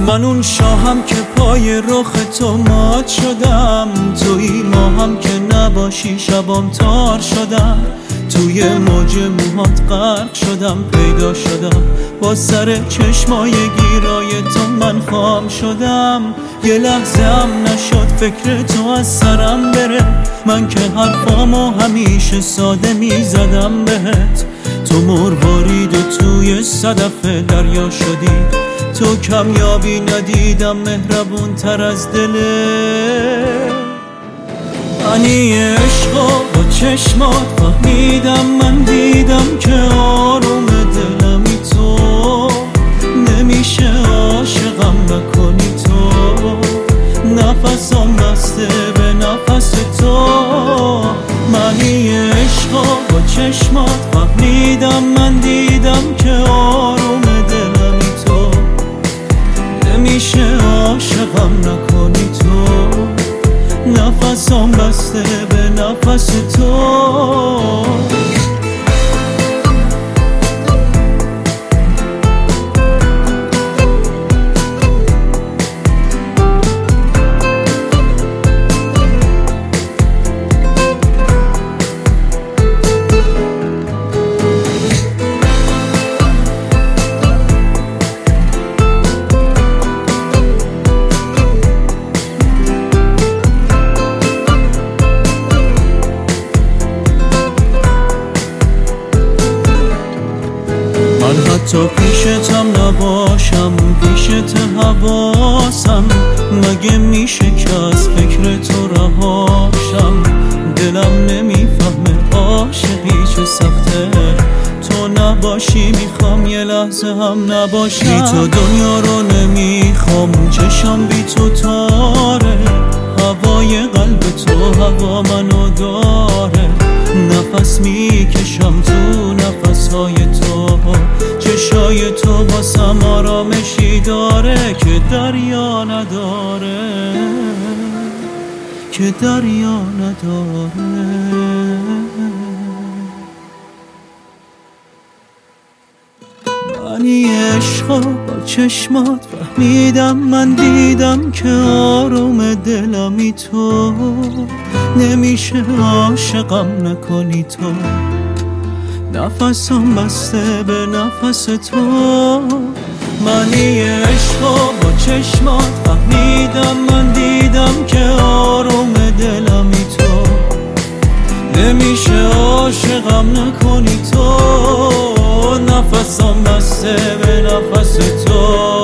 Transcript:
من اون شاهم که پای رخ تو مات شدم، توی ماهم که نباشی شبام تار شدم، توی موج موهات غرق شدم، پیدا شدم با سر چشمای گیرای تو من خام شدم. یه لحظه هم نشد فکر تو از سرم بره، من که حرفامو همیشه ساده میزدم بهت. تو مروارید و توی صدف دریا شدی، تو کمیابی ندیدم مهربون تر از دلت. معنی عشقا با چشمات فهمیدم، من دیدم که آروم دلمی تو، نمیشه عاشقم نکنی تو، نفسم بسته به نفس تو. معنی عشقا با چشمات فهمیدم، من دیدم که آروم دلمی تو، نمیشه عاشقم نکنی تو، نفسم بسته به نفس تو. من حتی پیشتم نباشم، پیشت حواسم، مگه میشه که از فکر تو رهاشم؟ دلم نمیفهمه عاشقی چه سخته، تو نباشی میخوام یه لحظه هم نباشم. بی تو دنیا رو نمیخوام، چشم بی تو تاره، هوای قلب تو هوا منو داره، نفس میکشم تو نفسهای تو، چشای تو واسم آرامشی داره که دریا نداره، که دریا نداره. معنی عشقا با چشمات فهمیدم، من دیدم که آروم دلمی تو، نمیشه عاشقم نکنی تو، نفسم بسته به نفس تو. معنی عشقا با چشمات فهمیدم، من دیدم که آروم دلمی تو، نمیشه عاشقم نکنی تو، نفسم بسته به نفس تو.